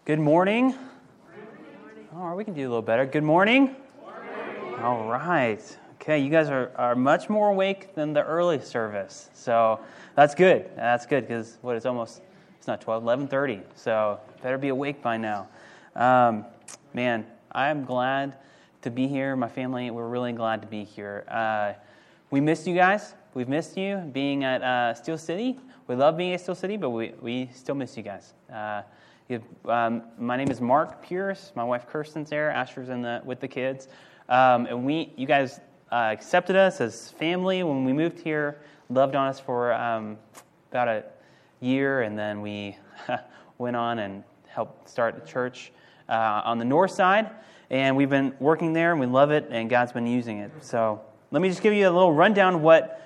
Good morning. Oh, we can do a little better. Good morning. All right. Okay, you guys are much more awake than the early service. So that's good. That's good because it's not 12, 11:30. So better be awake by now. Man, I'm glad to be here. My family, we're really glad to be here. We missed you guys. We've missed you being at Steel City. We love being at Steel City, but we still miss you guys. My name is Mark Pierce. My wife Kirsten's there. Asher's with the kids, and you guys accepted us as family when we moved here. Loved on us for about a year, and then we went on and helped start a church on the north side. And we've been working there, and we love it, and God's been using it. So let me just give you a little rundown of what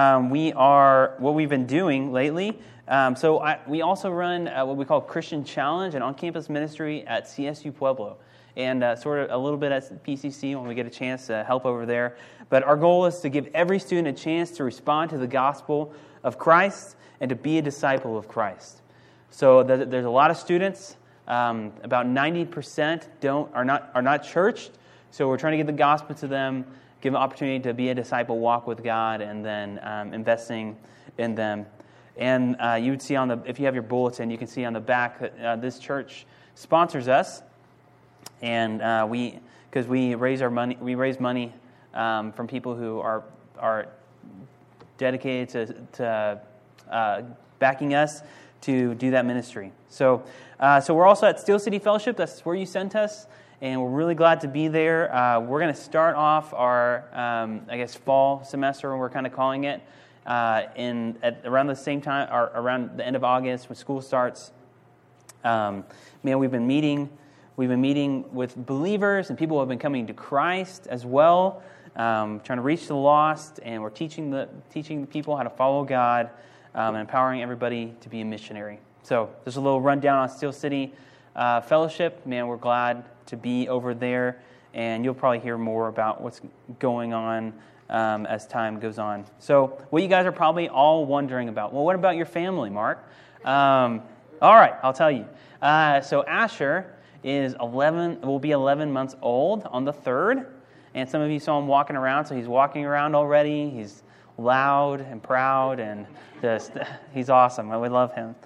we've been doing lately. We also run what we call Christian Challenge, an on-campus ministry at CSU Pueblo, and sort of a little bit at PCC when we get a chance to help over there. But our goal is to give every student a chance to respond to the gospel of Christ and to be a disciple of Christ. So there's a lot of students. About 90% are not churched. So we're trying to get the gospel to them, give them an opportunity to be a disciple, walk with God, and then investing in them. And you would see if you have your bulletin, you can see on the back that this church sponsors us, and because we raise money from people who are dedicated to backing us to do that ministry. So we're also at Steel City Fellowship. That's where you sent us, and we're really glad to be there. We're going to start off our fall semester, we're kind of calling it. Around the same time, or around the end of August when school starts. We've been meeting with believers and people who have been coming to Christ as well, trying to reach the lost, and we're teaching people how to follow God, and empowering everybody to be a missionary. So there's a little rundown on Steel City Fellowship. Man, we're glad to be over there, and you'll probably hear more about what's going on as time goes on. So what you guys are probably all wondering about, well, what about your family, Mark? All right, I'll tell you. So Asher will be 11 months old on the 3rd, and some of you saw him walking around, so he's walking around already. He's loud and proud, and he's awesome. We love him.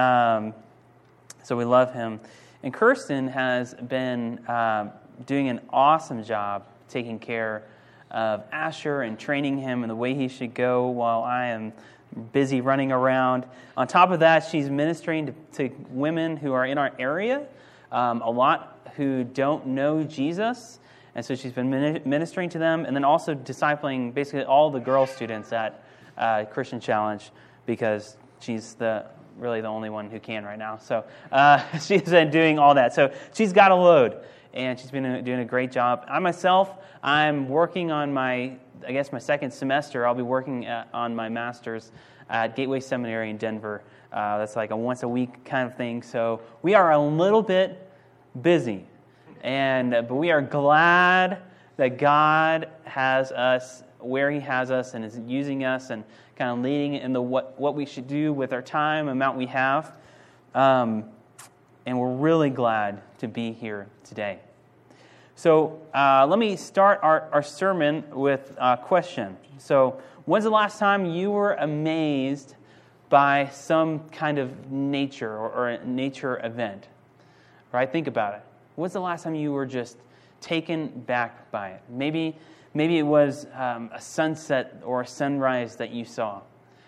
So we love him. And Kirsten has been doing an awesome job taking care of Asher and training him in the way he should go while I am busy running around. On top of that, she's ministering to women who are in our area, a lot who don't know Jesus, and so she's been ministering to them, and then also discipling basically all the girl students at Christian Challenge, because she's really the only one who can right now. So she's been doing all that. So she's got a load, and she's been doing a great job. I'm working on my second semester. I'll be working on my master's at Gateway Seminary in Denver. That's like a once-a-week kind of thing. So we are a little bit busy, but we are glad that God has us where He has us and is using us and kind of leading in what we should do with our time, amount we have. And we're really glad to be here today. So let me start our sermon with a question. So when's the last time you were amazed by some kind of nature or a nature event? Right? Think about it. When's the last time you were just taken back by it? Maybe it was a sunset or a sunrise that you saw.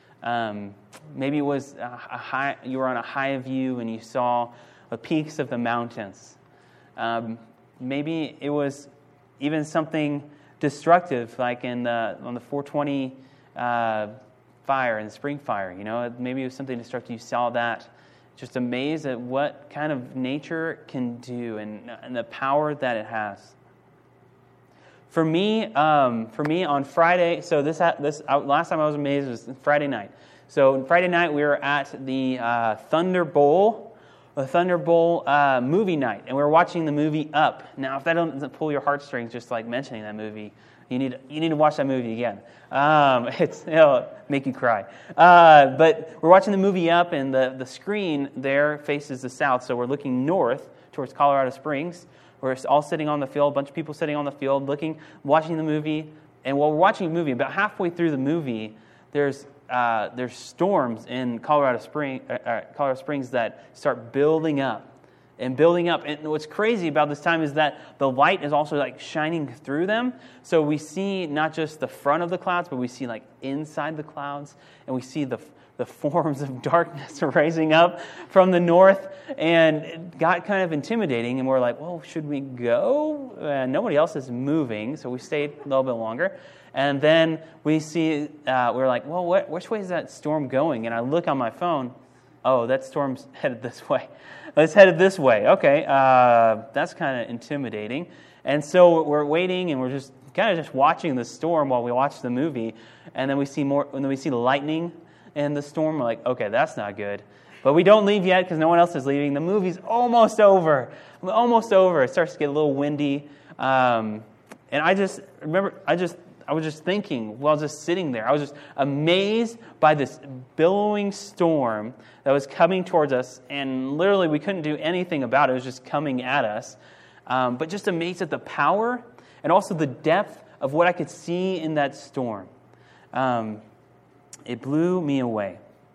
Maybe it was you were on a high view and you saw the peaks of the mountains. Maybe it was even something destructive, like on the 420 fire, in the spring fire. Maybe it was something destructive. You saw that, just amazed at what kind of nature can do and the power that it has. For me, on Friday. So this last time I was amazed was Friday night. So Friday night we were at the Thunder Bowl movie night, and we were watching the movie Up. Now, if that doesn't pull your heartstrings, just like mentioning that movie, you need to watch that movie again. It'll make you cry. But we're watching the movie Up, and the screen there faces the south, so we're looking north towards Colorado Springs. We're all sitting on the field, a bunch of people sitting on the field, watching the movie. And while we're watching the movie, about halfway through the movie, there's storms in Colorado Springs that start building up. And what's crazy about this time is that the light is also like shining through them. So we see not just the front of the clouds, but we see like inside the clouds, and we see the forms of darkness rising up from the north. And it got kind of intimidating, and we're like, well, should we go? Nobody else is moving, so we stayed a little bit longer. And then we see, we're like, well, which way is that storm going? And I look on my phone. Oh, that storm's headed this way. It's headed this way. Okay, that's kind of intimidating. And so we're waiting, and we're just kind of just watching the storm while we watch the movie. And then we see lightning in the storm. We're like, okay, that's not good. But we don't leave yet because no one else is leaving. The movie's almost over. It starts to get a little windy. And I just remember, I was just thinking while just sitting there, I was just amazed by this billowing storm that was coming towards us, and literally we couldn't do anything about it. It was just coming at us. But just amazed at the power and also the depth of what I could see in that storm. It blew me away.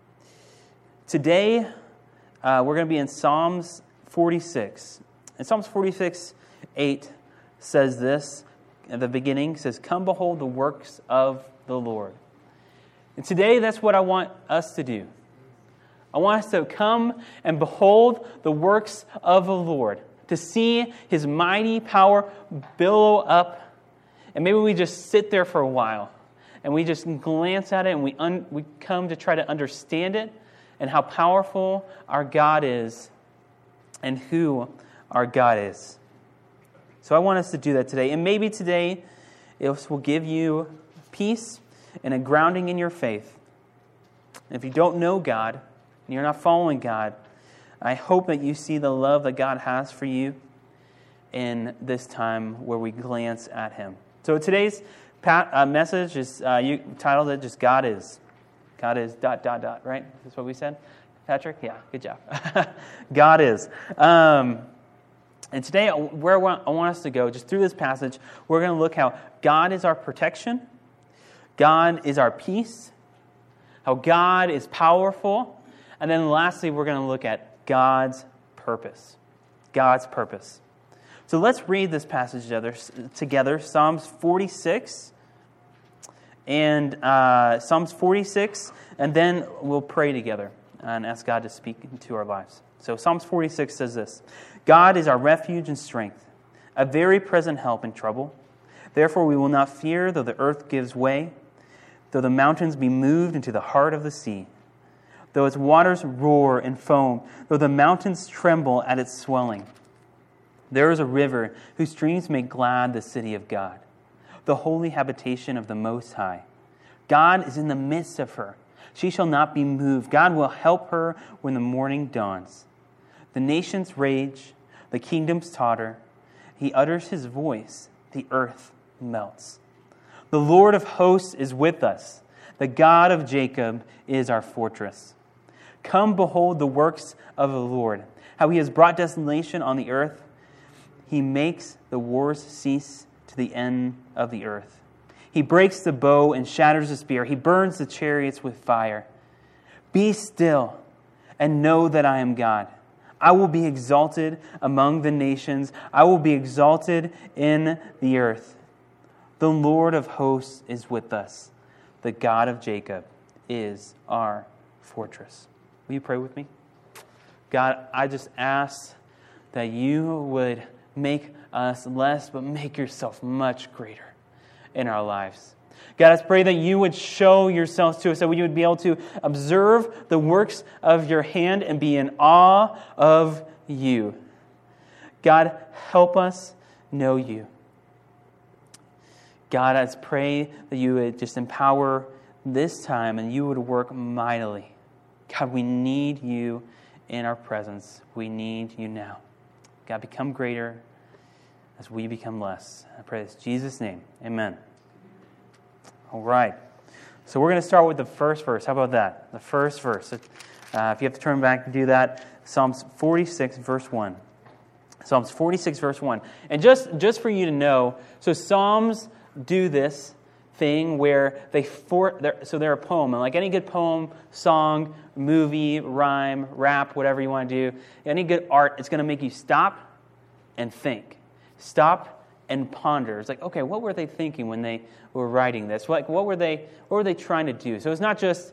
Today, we're going to be in Psalms 46. And Psalms 46:8 says this. At the beginning, says, "Come behold the works of the Lord." And today, that's what I want us to do. I want us to come and behold the works of the Lord, to see His mighty power billow up, and maybe we just sit there for a while, and we just glance at it, and we come to try to understand it, and how powerful our God is, and who our God is. So I want us to do that today. And maybe today it will give you peace and a grounding in your faith. And if you don't know God and you're not following God, I hope that you see the love that God has for you in this time where we glance at Him. So today's message is, you titled it just God is. God is ... right? That's what we said? Patrick? Yeah, good job. God is. And today, where I want us to go, just through this passage, we're going to look how God is our protection, God is our peace, how God is powerful, and then lastly, we're going to look at God's purpose. God's purpose. So let's read this passage together, Psalms 46, and Psalms 46, and then we'll pray together and ask God to speak into our lives. So Psalms 46 says this: "God is our refuge and strength, a very present help in trouble. Therefore we will not fear, though the earth gives way, though the mountains be moved into the heart of the sea, though its waters roar and foam, though the mountains tremble at its swelling. There is a river whose streams make glad the city of God, the holy habitation of the Most High. God is in the midst of her. She shall not be moved. God will help her when the morning dawns. The nations rage, the kingdoms totter. He utters His voice, the earth melts. The Lord of hosts is with us. The God of Jacob is our fortress. Come behold the works of the Lord, how He has brought desolation on the earth. He makes the wars cease to the end of the earth. He breaks the bow and shatters the spear. He burns the chariots with fire. Be still and know that I am God. I will be exalted among the nations. I will be exalted in the earth. The Lord of hosts is with us. The God of Jacob is our fortress." Will you pray with me? God, I just ask that you would make us less, but make yourself much greater in our lives. God, I pray that you would show yourself to us, that we would be able to observe the works of your hand and be in awe of you. God, help us know you. God, I pray that you would just empower this time and you would work mightily. God, we need you in our presence. We need you now. God, become greater as we become less. I pray this in Jesus' name. Amen. All right. So we're going to start with the first verse. How about that? The first verse. If you have to turn back to do that, Psalms 46, verse 1. Psalms 46, verse 1. And just for you to know, so Psalms do this thing where they're a poem. And like any good poem, song, movie, rhyme, rap, whatever you want to do, any good art, it's going to make you stop and think. Stop and ponder. It's like, okay, what were they thinking when they were writing this? Like, what were they trying to do? So it's not just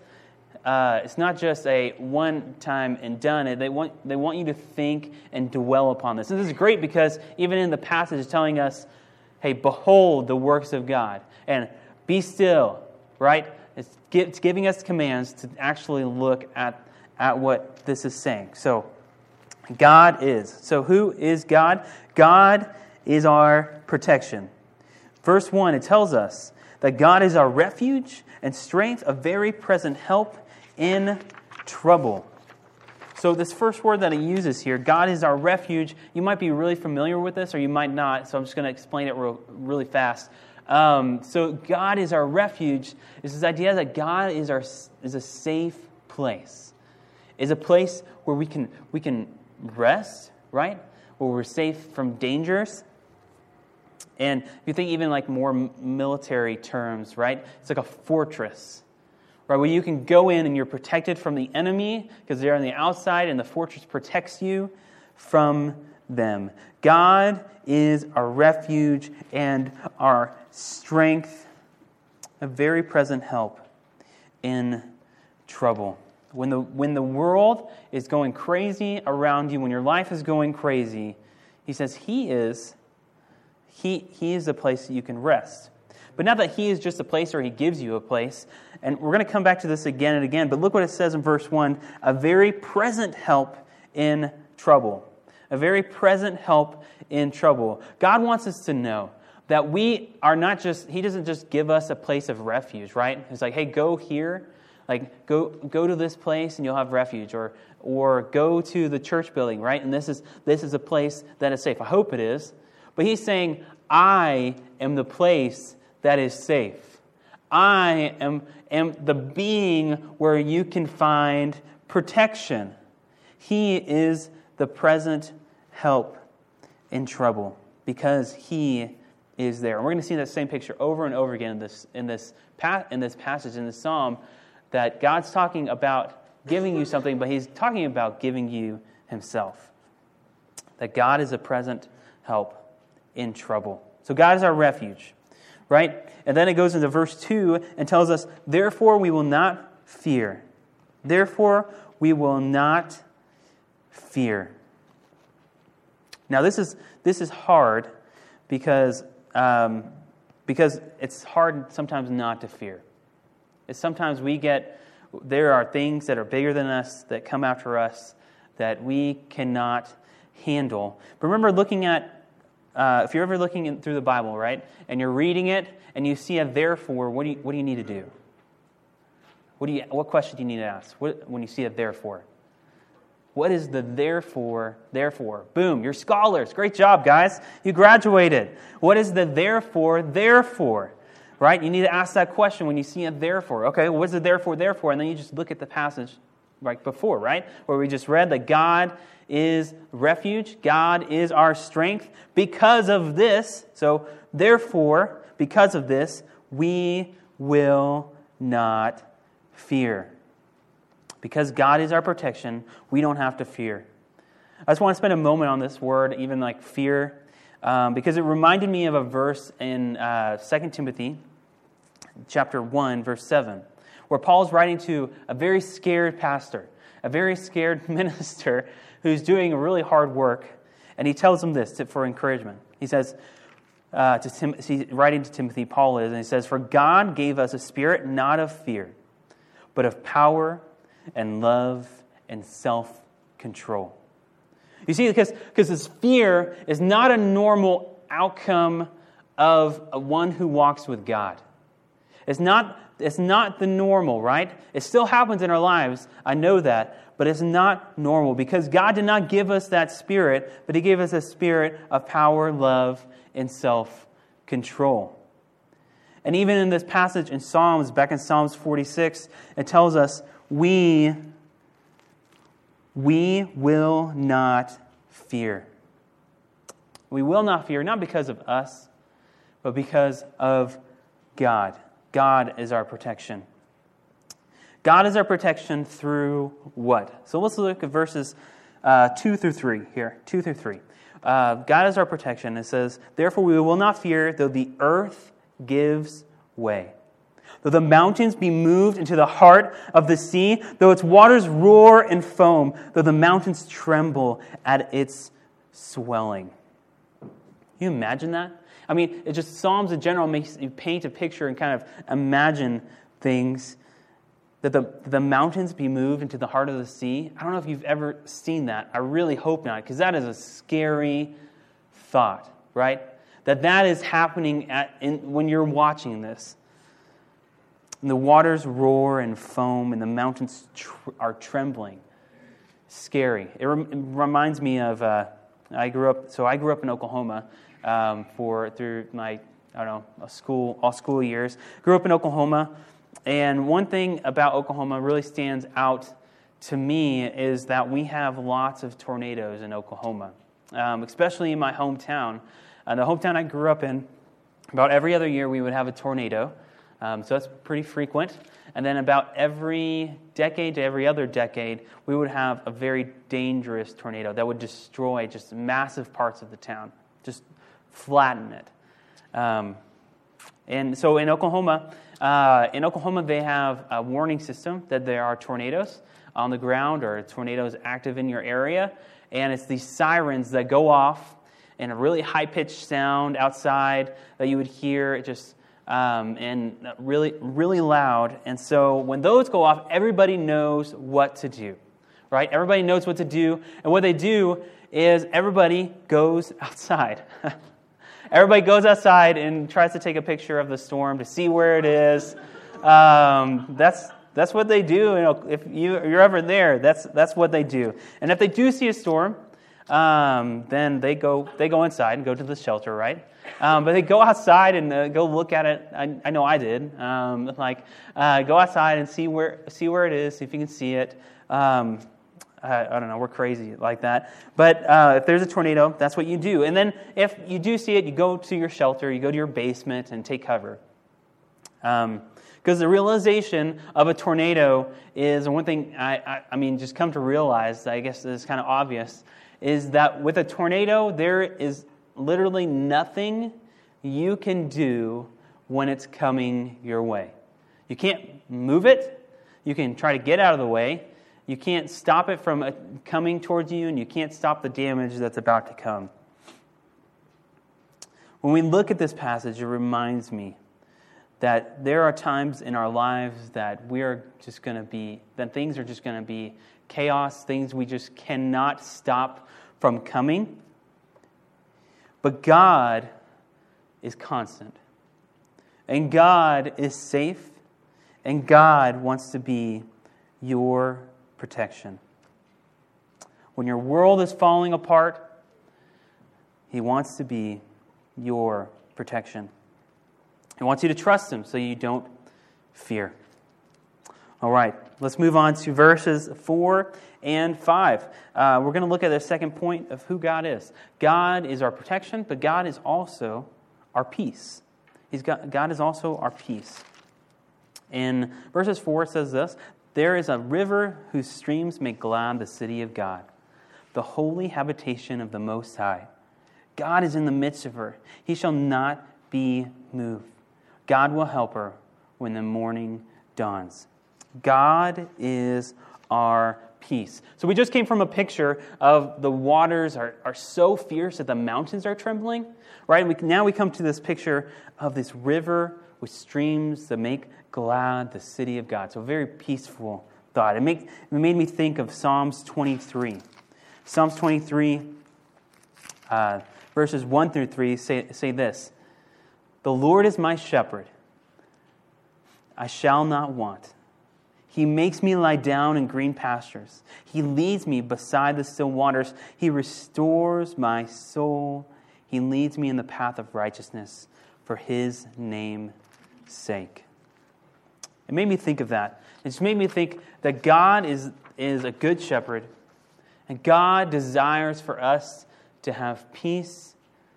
a one time and done. They want you to think and dwell upon this. And this is great because even in the passage it's telling us, hey, behold the works of God and be still, right? It's giving us commands to actually look at what this is saying. So God is. So who is God? God is our protection. Verse 1, it tells us that God is our refuge and strength, a very present help in trouble. So this first word that it uses here, God is our refuge, you might be really familiar with this or you might not, so I'm just going to explain it really fast. So God is our refuge is this idea that God is a safe place. Is a place where we can rest, right? Where we're safe from dangers. And if you think even like more military terms, right? It's like a fortress, right? Where you can go in and you're protected from the enemy because they're on the outside and the fortress protects you from them. God is our refuge and our strength, a very present help in trouble. When the world is going crazy around you, when your life is going crazy, he says He is the place that you can rest. But not that He is just a place or He gives you a place. And we're going to come back to this again and again. But look what it says in verse 1. A very present help in trouble. A very present help in trouble. God wants us to know that we are not just, He doesn't just give us a place of refuge, right? It's like, hey, go here. Like, go to this place and you'll have refuge. Or go to the church building, right? And this is a place that is safe. I hope it is. But He's saying, I am the place that is safe. I am the being where you can find protection. He is the present help in trouble because He is there. And we're going to see that same picture over and over again in this passage, in this psalm, that God's talking about giving you something, but He's talking about giving you Himself. That God is a present help in trouble. So God is our refuge, right? And then it goes into verse 2 and tells us, therefore we will not fear. Therefore we will not fear. Now this is hard because it's hard sometimes not to fear. It's sometimes there are things that are bigger than us that come after us that we cannot handle. But remember looking at if you're ever looking through the Bible, right, and you're reading it, and you see a therefore, what do you need to do? What question do you need to ask when you see a therefore? What is the therefore? Boom, you're scholars. Great job, guys. You graduated. What is the therefore? Right? You need to ask that question when you see a therefore. Okay, what's the therefore? And then you just look at the passage right before, right? Where we just read that God is refuge. God is our strength. Because of this, so therefore, because of this, we will not fear. Because God is our protection, we don't have to fear. I just want to spend a moment on this word, even like fear, because it reminded me of a verse in 2 Timothy chapter 1, verse 7, where Paul's writing to a very scared pastor, a very scared minister who's doing really hard work, and he tells him this for encouragement. He says, he's writing to Timothy, Paul is, and he says, "For God gave us a spirit not of fear, but of power and love and self-control." You see, because this fear is not a normal outcome of one who walks with God. It's not the normal, right? It still happens in our lives, I know that, but it's not normal because God did not give us that spirit, but He gave us a spirit of power, love, and self-control. And even in this passage in Psalms, back in Psalms 46, it tells us, we will not fear. We will not fear, not because of us, but because of God. God is our protection. God is our protection through what? So let's look at verses 2 through 3 here. 2 through 3. God is our protection. It says, therefore we will not fear, though the earth gives way. Though the mountains be moved into the heart of the sea, though its waters roar and foam, though the mountains tremble at its swelling. Can you imagine that? I mean, it just Psalms in general makes you paint a picture and kind of imagine things. That the mountains be moved into the heart of the sea. I don't know if you've ever seen that. I really hope not, because that is a scary thought, right? That is happening when you're watching this. And the waters roar and foam, and the mountains are trembling. Scary. It reminds me of I grew up in Oklahoma through my all school years. Grew up in Oklahoma. And one thing about Oklahoma really stands out to me is that we have lots of tornadoes in Oklahoma, especially in my hometown. The hometown I grew up in, about every other year we would have a tornado, so that's pretty frequent. And then about every decade to every other decade, we would have a very dangerous tornado that would destroy just massive parts of the town, just flatten it. And so in Oklahoma, they have a warning system that there are tornadoes on the ground or tornadoes active in your area. And it's these sirens that go off in a really high-pitched sound outside that you would hear and really, really loud. And so when those go off, everybody knows what to do, right? Everybody knows what to do. And what they do is everybody goes outside. Everybody goes outside and tries to take a picture of the storm to see where it is. That's what they do. If you're ever there, that's what they do. And if they do see a storm, then they go inside and go to the shelter, right? But they go outside and go look at it. I know I did. Go outside and see where it is, see if you can see it. I don't know, we're crazy like that. But if there's a tornado, that's what you do. And then if you do see it, you go to your shelter, you go to your basement and take cover. Because the realization of a tornado is, one thing I mean, just come to realize, I guess is kind of obvious, is that with a tornado, there is literally nothing you can do when it's coming your way. You can't move it. You can try to get out of the way. You can't stop it from coming towards you, and you can't stop the damage that's about to come. When we look at this passage, it reminds me that there are times in our lives that things are just going to be chaos, things we just cannot stop from coming. But God is constant, and God is safe, and God wants to be your protection. When your world is falling apart, He wants to be your protection. He wants you to trust Him so you don't fear. All right, let's move on to verses 4 and 5. We're going to look at the second point of who God is. God is our protection, but God is also our peace. God is also our peace. In verses 4 it says this, there is a river whose streams make glad the city of God, the holy habitation of the Most High. God is in the midst of her. He shall not be moved. God will help her when the morning dawns. God is our peace. So we just came from a picture of the waters are so fierce that the mountains are trembling, right? Now we come to this picture of this river with streams that make glad the city of God. So a very peaceful thought. It made me think of Psalms 23. Psalms 23, verses 1 through 3 say this, the Lord is my shepherd. I shall not want. He makes me lie down in green pastures. He leads me beside the still waters. He restores my soul. He leads me in the path of righteousness for His name's sake. It made me think of that. It just made me think that God is a good shepherd, and God desires for us to have peace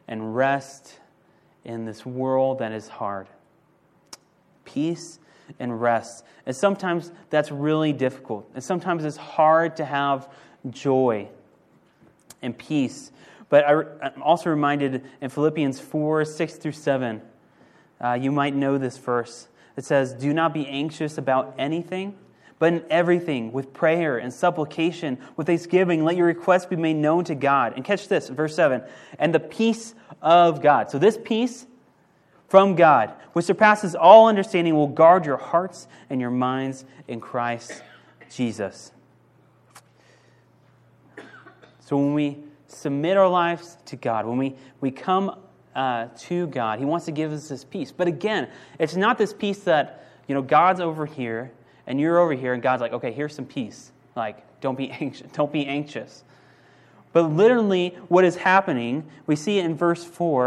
and rest in this world that is hard. Peace and rest. And sometimes that's really difficult. And sometimes it's hard to have joy and peace. But I'm also reminded in Philippians 4, 6 through 7, you might know this verse. It says, "Do not be anxious about anything, but in everything, with prayer and supplication, with thanksgiving, let your requests be made known to God." And catch this, verse 7, "And the peace of God." So this peace from God, which surpasses all understanding, will guard your hearts and your minds in Christ Jesus. So when we submit our lives to God, when we come to God, He wants to give us this peace. But again, it's not this peace that, God's over here and you're over here and God's like, okay, here's some peace. Like, don't be anxious. But literally what is happening, we see it in verse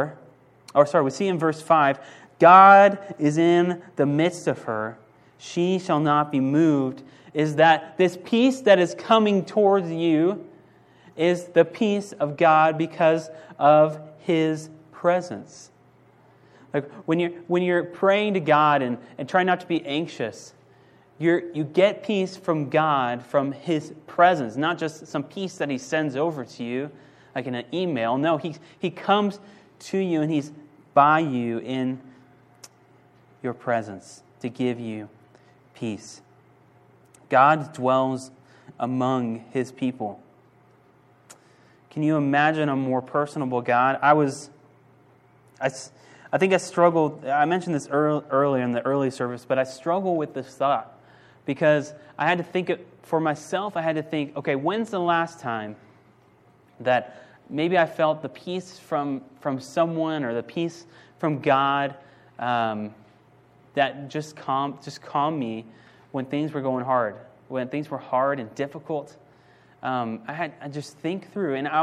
5, God is in the midst of her. She shall not be moved. Is that this peace that is coming towards you is the peace of God because of His presence. Like when you're praying to God and trying not to be anxious, you get peace from God, from His presence, not just some peace that He sends over to you, like in an email. No, He comes to you and He's by you in your presence to give you peace. God dwells among His people. Can you imagine a more personable God? I think I struggled. I mentioned this earlier in the early service, but I struggle with this thought because I had to think for myself. I had to think, okay, when's the last time that maybe I felt the peace from someone or the peace from God that just calmed me when things were going hard, when things were hard and difficult. I just think through, and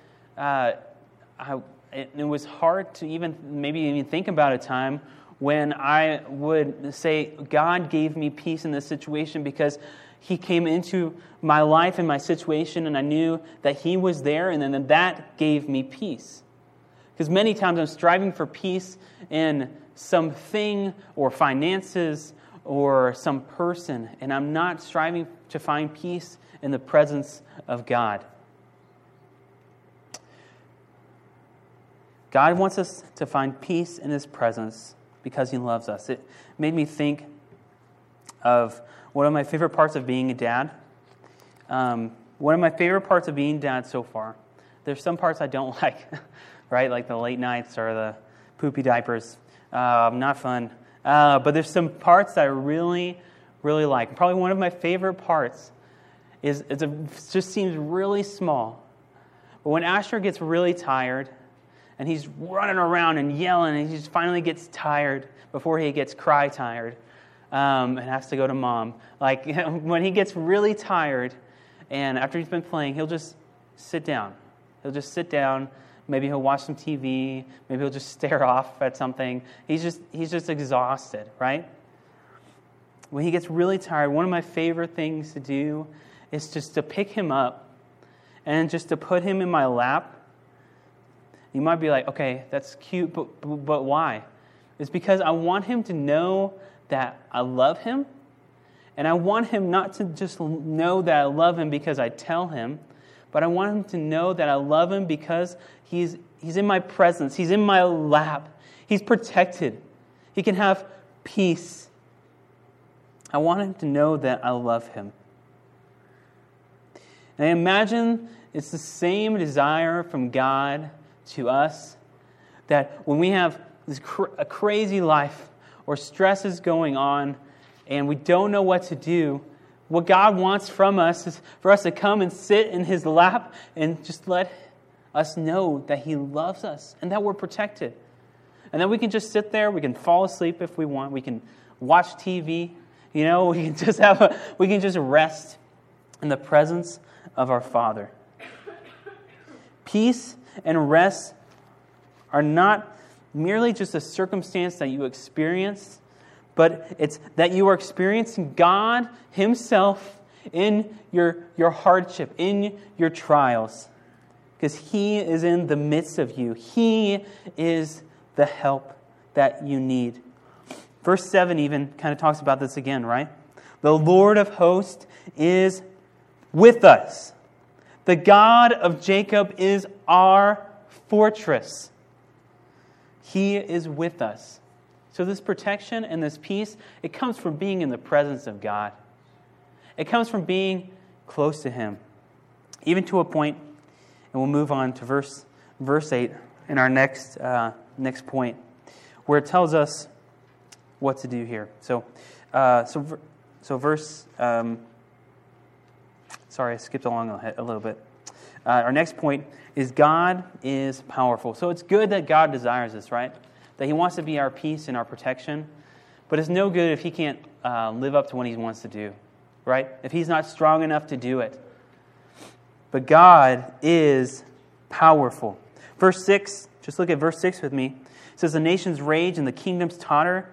it was hard to even think about a time when I would say, God gave me peace in this situation because He came into my life and my situation, and I knew that He was there, and then that gave me peace. Because many times I'm striving for peace in something or finances or some person, and I'm not striving to find peace in the presence of God. God wants us to find peace in His presence because He loves us. It made me think of one of my favorite parts of being a dad. One of my favorite parts of being dad so far. There's some parts I don't like, right? Like the late nights or the poopy diapers. Not fun. But there's some parts that I really, really like. Probably one of my favorite parts is it just seems really small. But when Asher gets really tired, and he's running around and yelling, and he just finally gets tired before he gets cry tired and has to go to mom. Like, when he gets really tired, and after he's been playing, he'll just sit down. Maybe he'll watch some TV. Maybe he'll just stare off at something. He's just exhausted, right? When he gets really tired, one of my favorite things to do is just to pick him up and just to put him in my lap. You might be like, okay, that's cute, but why? It's because I want him to know that I love him, and I want him not to just know that I love him because I tell him, but I want him to know that I love him because he's in my presence, he's in my lap, he's protected, he can have peace. I want him to know that I love him. And I imagine it's the same desire from God to us, that when we have a crazy life or stress is going on and we don't know what to do, what God wants from us is for us to come and sit in His lap and just let us know that He loves us and that we're protected. And then we can just sit there, we can fall asleep if we want, we can watch TV, we can just rest in the presence of our Father. Peace and rest are not merely just a circumstance that you experience, but it's that you are experiencing God Himself in your hardship, in your trials. because He is in the midst of you. He is the help that you need. Verse 7 even kind of talks about this again, right? The Lord of hosts is with us. The God of Jacob is our fortress. He is with us. So this protection and this peace, it comes from being in the presence of God. It comes from being close to Him. Even to a point, and we'll move on to verse 8 in our next point, where it tells us what to do here. So verse. Sorry, I skipped along a little bit. Our next point is God is powerful. So it's good that God desires this, right? That He wants to be our peace and our protection. But it's no good if He can't live up to what He wants to do, right? If He's not strong enough to do it. But God is powerful. Verse 6, just look at verse 6 with me. It says, the nations rage and the kingdoms totter.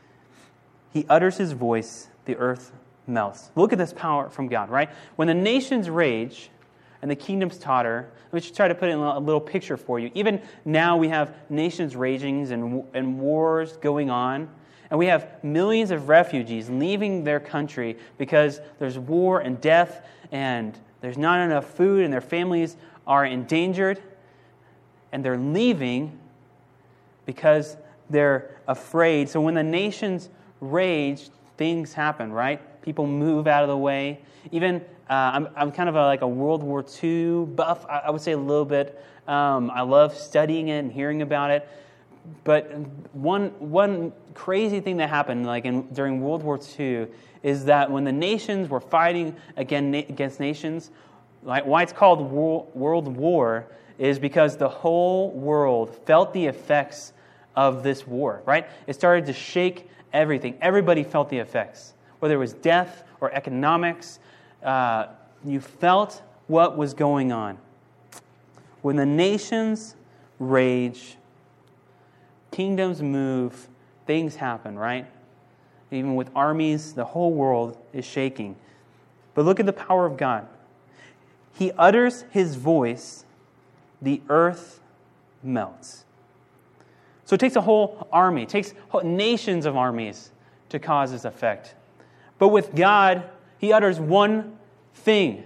He utters His voice, the earth melts. Look at this power from God, right? When the nations rage and the kingdoms totter, let me just try to put it in a little picture for you. Even now we have nations raging and wars going on. And we have millions of refugees leaving their country because there's war and death and there's not enough food and their families are endangered. And they're leaving because they're afraid. So when the nations rage, things happen, right? People move out of the way. Even I'm kind of like a World War II buff, I would say a little bit. I love studying it and hearing about it. But one crazy thing that happened during World War II is that when the nations were fighting against nations, why it's called World War is because the whole world felt the effects of this war, right? It started to shake everything. Everybody felt the effects. Whether it was death or economics, you felt what was going on. When the nations rage, kingdoms move, things happen, right? Even with armies, the whole world is shaking. But look at the power of God. He utters His voice, the earth melts. So it takes a whole army, it takes nations of armies to cause this effect. But with God, He utters one thing,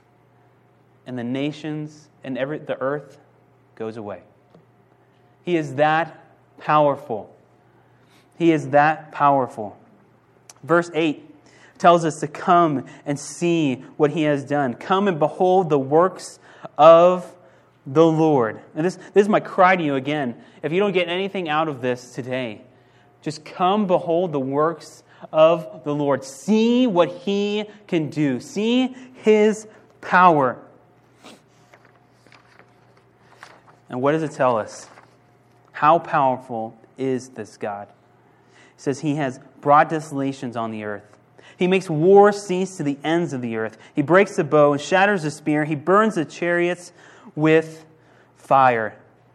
and the nations and the earth goes away. He is that powerful. He is that powerful. Verse 8 tells us to come and see what He has done. Come and behold the works of the Lord. And this is my cry to you again. If you don't get anything out of this today, just come behold the works of the Lord. See what He can do. See His power. And what does it tell us? How powerful is this God? It says He has brought desolations on the earth. He makes war cease to the ends of the earth. He breaks the bow and shatters the spear. He burns the chariots with fire.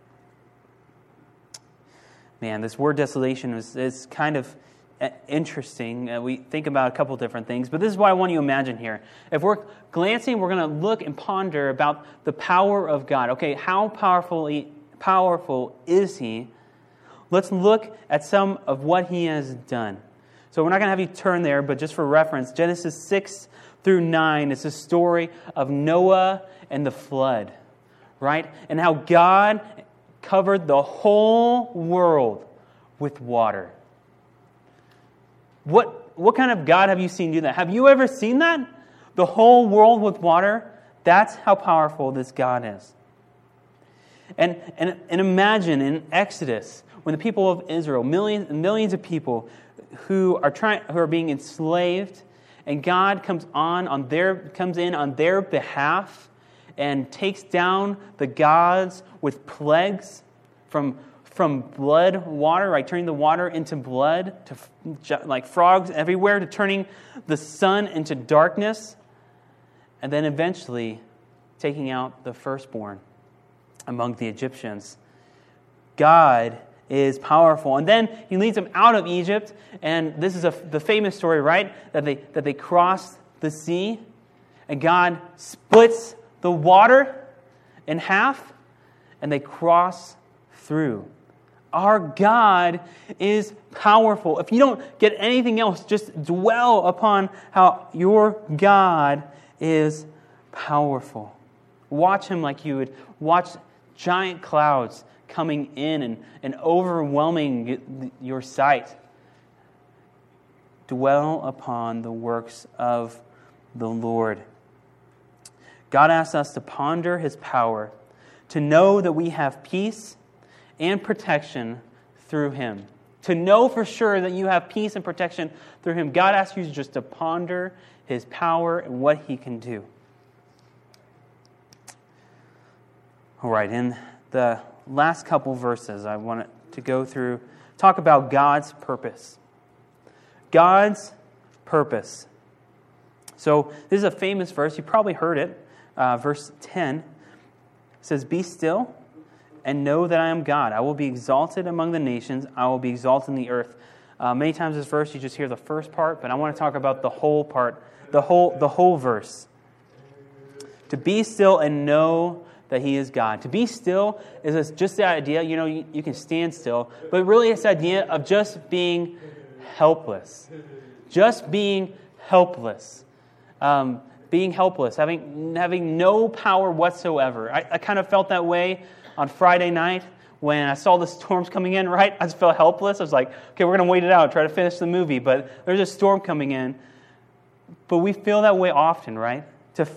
Man, this word desolation is kind of interesting. We think about a couple different things, but this is what I want you to imagine here. If we're glancing, we're going to look and ponder about the power of God. Okay, how powerful is He? Let's look at some of what He has done. So we're not going to have you turn there, but just for reference, Genesis 6 through 9 is the story of Noah and the flood, right? And how God covered the whole world with water. What kind of God have you seen do that? Have you ever seen that? The whole world with water? That's how powerful this God is. And imagine in Exodus, when the people of Israel, millions of people who are being enslaved, and God comes in on their behalf and takes down the gods with plagues from blood, water, right? Turning the water into blood, to like frogs everywhere, to turning the sun into darkness, and then eventually taking out the firstborn among the Egyptians. God is powerful. And then He leads them out of Egypt, and this is the famous story, right? That they cross the sea, and God splits the water, in half, and they cross through. Our God is powerful. If you don't get anything else, just dwell upon how your God is powerful. Watch Him like you would watch giant clouds coming in and overwhelming your sight. Dwell upon the works of the Lord. God asks us to ponder His power, to know that we have peace and protection through Him. To know for sure that you have peace and protection through Him. God asks you just to ponder His power and what He can do. All right, in the last couple verses, I want to go through, talk about God's purpose. God's purpose. So this is a famous verse. You probably heard it. Verse 10 says, "Be still and know that I am God. I will be exalted among the nations. I will be exalted in the earth." Many times this verse, you just hear the first part, but I want to talk about the whole part, the whole verse. To be still and know that He is God. To be still is just the idea, you can stand still, but really it's the idea of just being helpless. Just being helpless. Being helpless, having no power whatsoever. I kind of felt that way on Friday night when I saw the storms coming in, right? I just felt helpless. I was like, okay, we're going to wait it out, try to finish the movie, but there's a storm coming in. But we feel that way often, right?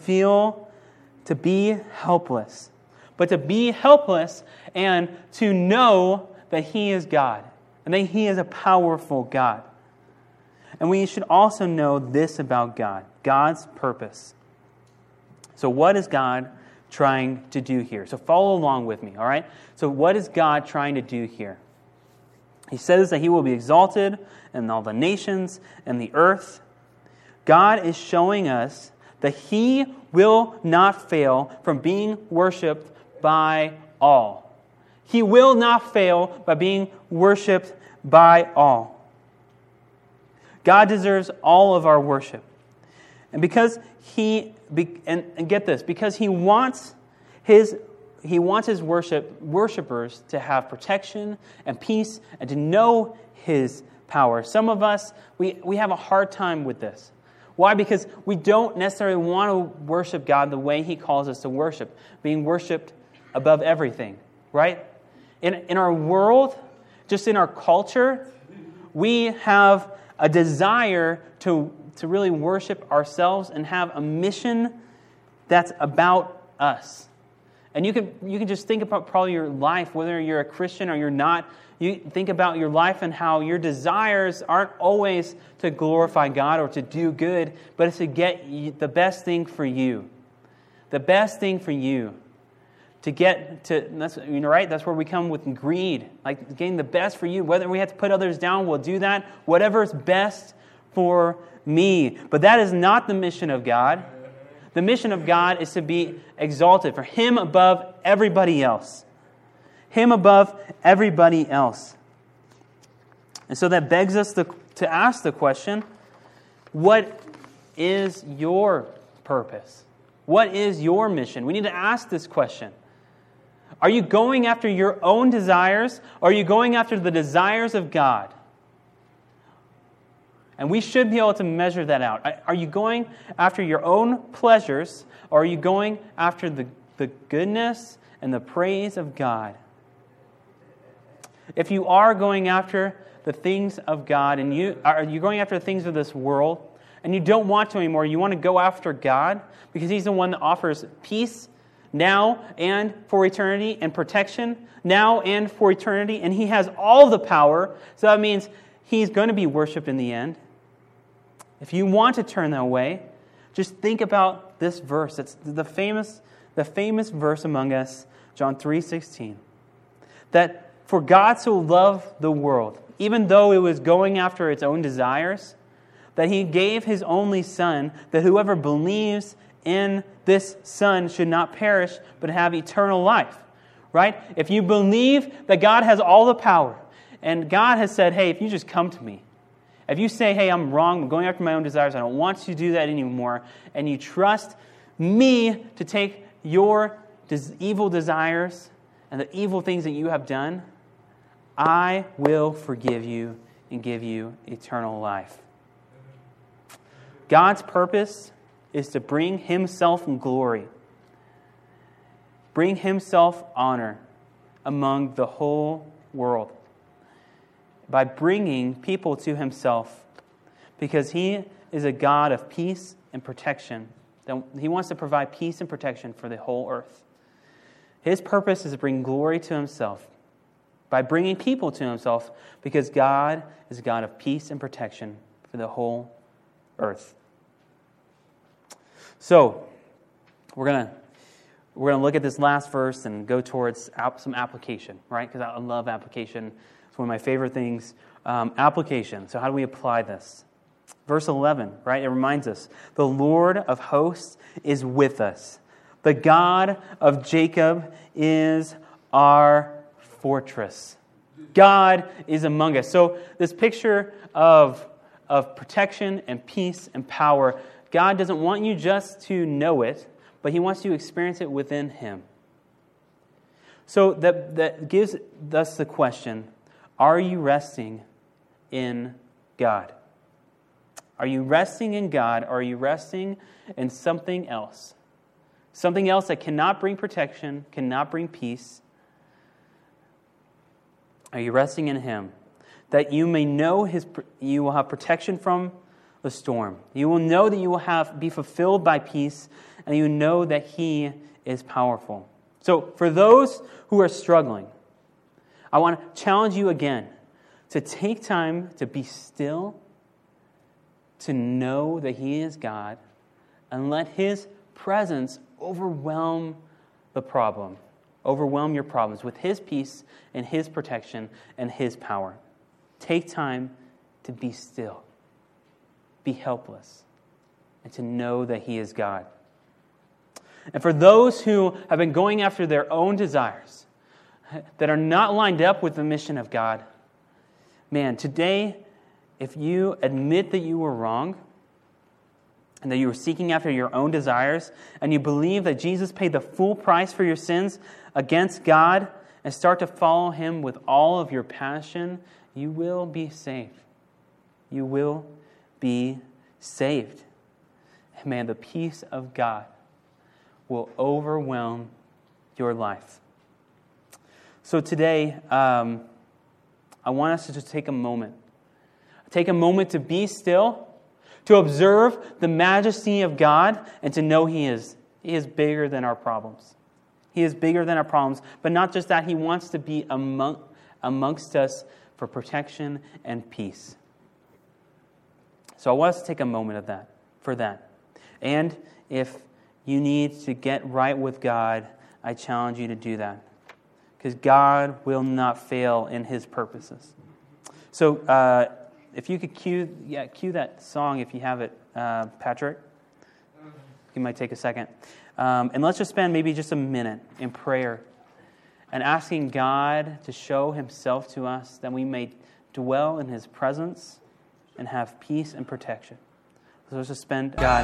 To be helpless. But to be helpless and to know that He is God and that He is a powerful God. And we should also know this about God, God's purpose. So what is God trying to do here? So follow along with me, all right? So what is God trying to do here? He says that He will be exalted in all the nations and the earth. God is showing us that He will not fail from being worshipped by all. He will not fail by being worshipped by all. God deserves all of our worship. And because and get this, because He wants His worshipers to have protection and peace and to know His power. Some of us, we have a hard time with this. Why? Because we don't necessarily want to worship God the way He calls us to worship, being worshipped above everything, right? In our world, just in our culture, we have a desire to really worship ourselves and have a mission that's about us. And you can just think about probably your life, whether you're a Christian or you're not. You think about your life and how your desires aren't always to glorify God or to do good, but it's to get the best thing for you. The best thing for you. To get to, right? That's where we come with greed, like getting the best for you. Whether we have to put others down, we'll do that. Whatever's best for me. But that is not the mission of God. The mission of God is to be exalted, for Him above everybody else. Him above everybody else. And so that begs us to ask the question, what is your purpose? What is your mission? We need to ask this question. Are you going after your own desires, or are you going after the desires of God? And we should be able to measure that out. Are you going after your own pleasures, or are you going after the goodness and the praise of God? If you are going after the things of God, and are you going after the things of this world, and you don't want to anymore, you want to go after God, because He's the one that offers peace now and for eternity, and protection now and for eternity, and He has all the power, so that means He's going to be worshipped in the end. If you want to turn that way, just think about this verse. It's the famous verse among us, John 3:16. That for God so loved the world, even though it was going after its own desires, that He gave His only Son, that whoever believes in this Son should not perish, but have eternal life. Right? If you believe that God has all the power, and God has said, hey, if you just come to me, if you say, hey, I'm wrong, I'm going after my own desires, I don't want to do that anymore, and you trust me to take your evil desires and the evil things that you have done, I will forgive you and give you eternal life. God's purpose is to bring himself glory, bring himself honor among the whole world by bringing people to himself, because he is a God of peace and protection. He wants to provide peace and protection for the whole earth. His purpose is to bring glory to himself by bringing people to himself, because God is a God of peace and protection for the whole earth. So, we're going to look at this last verse and go towards some application, right? Because I love application. It's one of my favorite things. Application. So how do we apply this? Verse 11, right? It reminds us, the Lord of hosts is with us. The God of Jacob is our fortress. God is among us. So this picture of protection and peace and power, God doesn't want you just to know it, but he wants you to experience it within him. So that gives us the question, are you resting in God? Are you resting in God? Or are you resting in something else? Something else that cannot bring protection, cannot bring peace. Are you resting in him? That you may know you will have protection from the storm. You will know that you will be fulfilled by peace, and you know that he is powerful. So for those who are struggling, I want to challenge you again to take time to be still, to know that he is God, and let his presence overwhelm the problem. Overwhelm your problems with his peace and his protection and his power. Take time to be still, be helpless, and to know that he is God. And for those who have been going after their own desires that are not lined up with the mission of God, man, today, if you admit that you were wrong and that you were seeking after your own desires, and you believe that Jesus paid the full price for your sins against God, and start to follow him with all of your passion, you will be saved. You will be saved. Man, the peace of God will overwhelm your life. So today, I want us to just take a moment. Take a moment to be still, to observe the majesty of God, and to know he is bigger than our problems. He is bigger than our problems. But not just that, he wants to be amongst us for protection and peace. So I want us to take a moment for that. And if you need to get right with God, I challenge you to do that. Because God will not fail in his purposes. So if you could cue that song if you have it, Patrick. You might take a second. And let's just spend maybe just a minute in prayer and asking God to show himself to us, that we may dwell in his presence and have peace and protection. So let's just spend, God,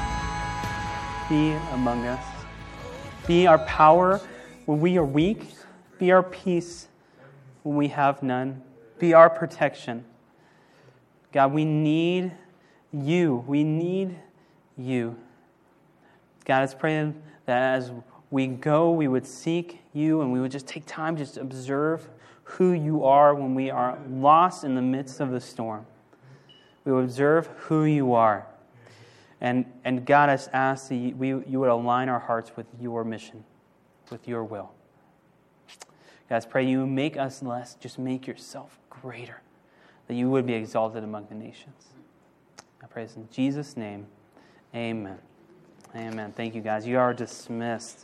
be among us. Be our power when we are weak. Be our peace when we have none. Be our protection. God, we need you. We need you. God, let's pray that as we go, we would seek you, and we would just take time just to observe who you are when we are lost in the midst of the storm. We would observe who you are. And God, I just ask that you would align our hearts with your mission, with your will. God, I pray you make us less, just make yourself greater, that you would be exalted among the nations. I pray this in Jesus' name. Amen. Amen. Thank you, guys. You are dismissed.